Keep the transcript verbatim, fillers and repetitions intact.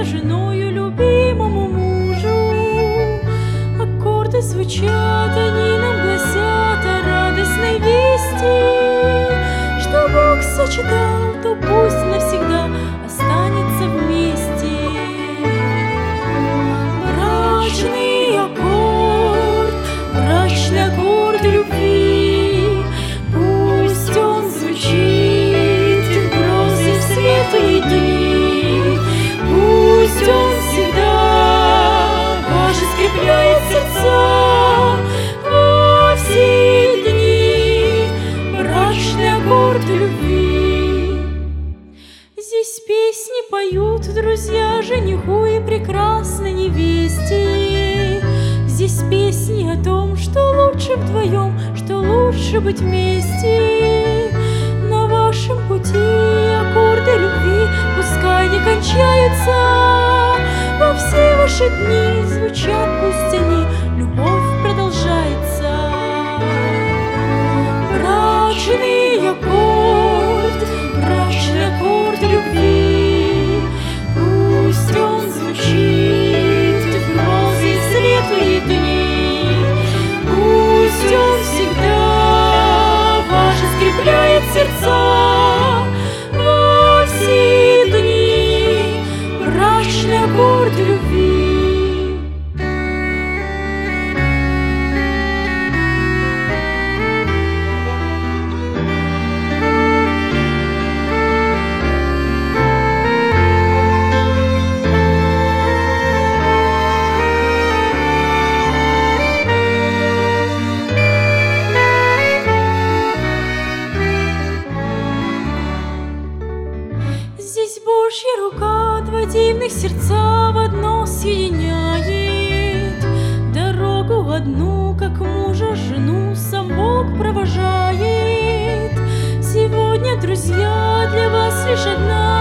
женою любимому мужу. Аккорды звучат, они нам гласят о радостной вести, что Бог сочетал, то пусть навсегда останется вместе. Брачный аккорд, брачный аккорд любви, пусть он звучит в грозы, в светлые дни, пусть он всегда ваше скрепляет сердца во все дни. Брачный аккорд любви. Здесь песни поют друзья жениху и прекрасной невесте. Здесь песни о том, что лучше вдвоем, что лучше быть вместе. На вашем пути аккорды любви пускай не кончаются, во все ваши дни звучат, пусть они, любовь продолжается. Брачный аккорд, брачный аккорд любви, пусть он звучит в грозы, в светлые дни, пусть он всегда ваши скрепляет сердца во все дни. Брачный аккорд любви. Здесь Божья рука два дивных сердца в одно соединяет. Дорогу одну, как мужа жену, сам Бог провожает. Сегодня, друзья, для вас лишь одна